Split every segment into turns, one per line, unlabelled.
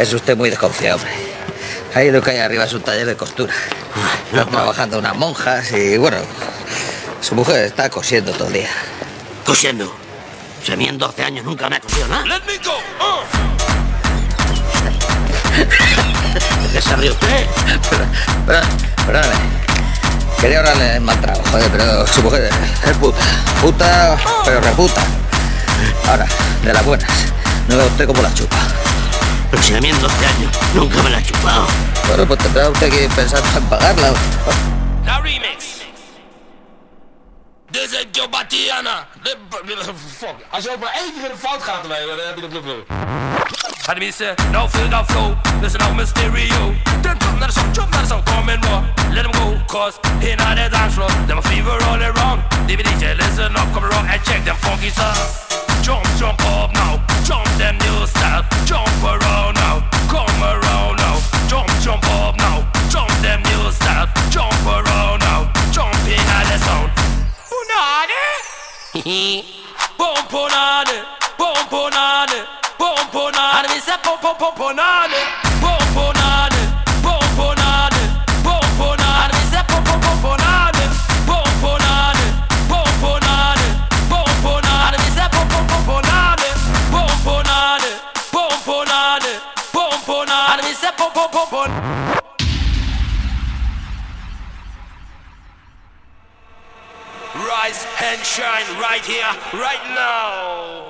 Es usted muy desconfiado, hombre. Ahí lo que hay arriba es un taller de costura. Están trabajando unas monjas y, bueno, su mujer está cosiendo todo el día.
¿Cosiendo? Si a mí en 12 años nunca me ha cosido nada.
Let me go.
¿De qué se ríe usted?
Perdóname. Quería ahorrarle el mal trabajo, joder, pero su mujer es puta. Puta, pero reputa. Ahora, de las buenas. No vea usted cómo la chupa.
Pero si a mí en 12 años nunca me la ha chupado.
Bueno, pues tendrá usted que pensar en pagarla.
La remix. Dit is Joe Batiana. Fuck. Als je ook maar één keer in de fout gaat, dan heb je de... Had me say, now feel the flow. Listen now, my stereo. Then jump, not a song, jump, not a song, come and roll. Let them go, cause he not the dance floor. Them a fever all around. DJ, listen up, come around and check them funky songs. Jump, jump up now. Jump them new style. Jump around now. Come around now. Jump, jump up now. Jump them new style. Jump around now. Jumping at the sound. Punani. Boom, punani. Boom, punani. Boom, punani. And we say boom, boom, boom, punani. Boom, punani. Boom, punani. Boom, punani. And we say boom, boom, boom, punani. Boom, punani. Boom, punani. Boom, punani. And we say boom, boom, boom, punani. Boom, punani. Boom, punani. Boom, punani. And we say boom, boom, boom, punani. Rise and shine right here, right now.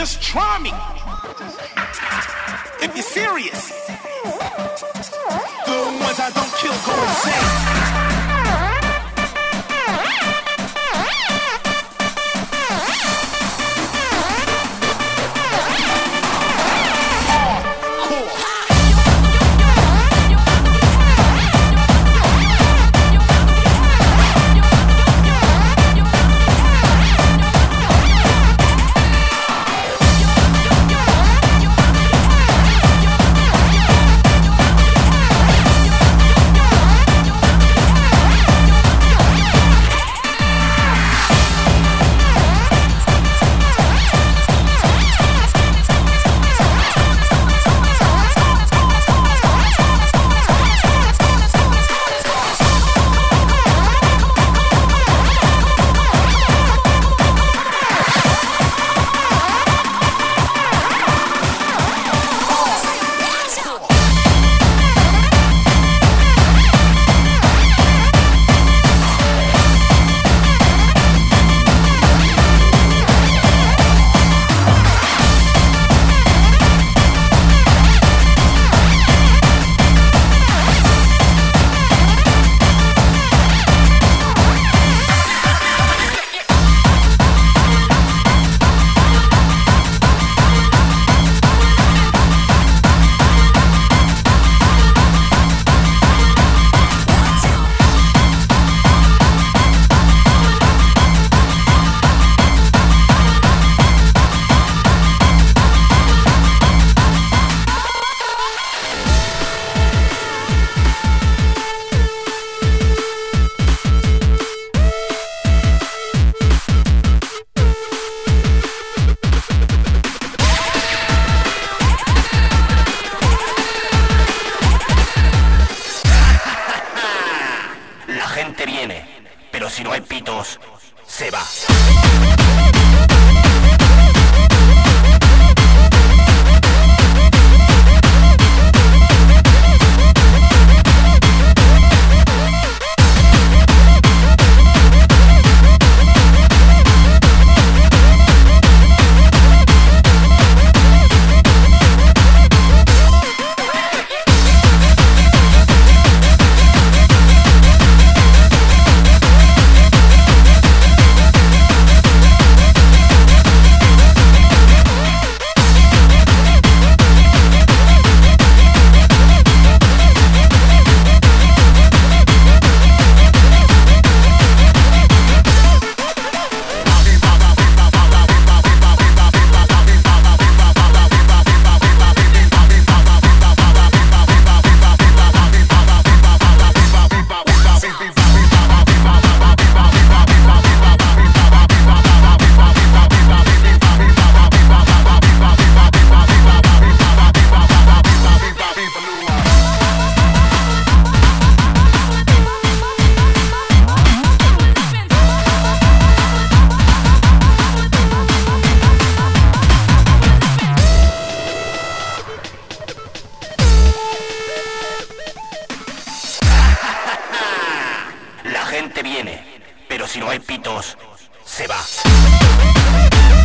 Just try me. If you're serious. The ones I don't kill go insane.
Pero si no hay pitos, se va. La gente viene, pero si no hay pitos, se va.